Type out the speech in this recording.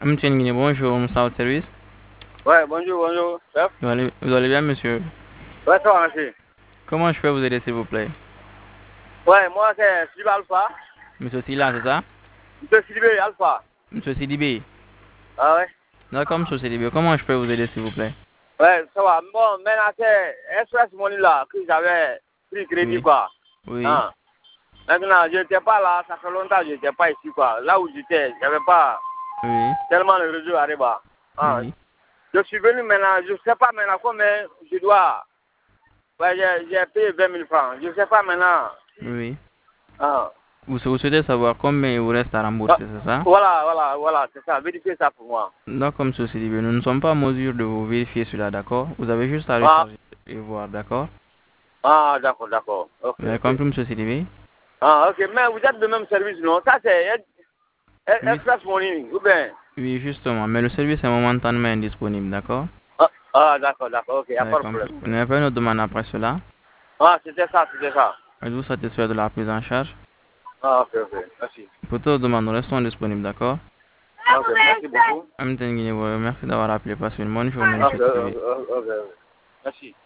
Monsieur Nguyen, bonjour, Moussa au service. Ouais, bonjour, bonjour, chef. Vous allez bien, monsieur? Ouais, ça va, merci. Comment je peux vous aider, s'il vous plaît? Ouais, moi, c'est Sylvain Alpha. Monsieur Silla, c'est ça? Monsieur Sylvain Alpha. Monsieur Sidibé. Ah ouais? D'accord, monsieur Sidibé. Comment je peux vous aider, s'il vous plaît? Ouais, ça va. Bon, maintenant, c'est Express Money là que j'avais pris crédit, Oui, quoi. oui, Hein. Maintenant, je n'étais pas là, ça fait longtemps que je n'étais pas ici, quoi. Là où j'étais, il n'y avait pas oui, tellement le réseau à Reba. Hein. oui, Je suis venu maintenant, je ne sais pas maintenant combien je dois. Ouais, j'ai payé 20 000 francs. Je ne sais pas maintenant. oui. Hein. Vous souhaitez savoir combien il vous reste à Ah, rembourser, c'est ça? voilà, c'est ça. Vérifiez ça pour moi. D'accord, monsieur Sidibé. Nous ne sommes pas en mesure de vous vérifier cela, d'accord? Vous avez juste à Ah, recharger et voir, d'accord? ah d'accord, d'accord. Ok, Vous avez ok. compris, monsieur Sidibé? Ah, ok, mais vous êtes de même service, non? Ça, c'est Oui, Express Money, ou bien? oui, justement. Mais le service est momentanément indisponible, d'accord? D'accord, d'accord, ok, il n'y Vous a avez pas de compris. problème. Vous n'avez pas une autre demande après cela? Ah, c'était ça, c'était ça. Êtes-vous satisfait de la prise en charge? Ah, ok, ok, merci. Pour toute demande, nous restons disponibles, d'accord? Ok, merci beaucoup. Merci d'avoir appelé. Passez une bonne journée, Ok, monsieur Sidibé. ok, ok, ok. Merci.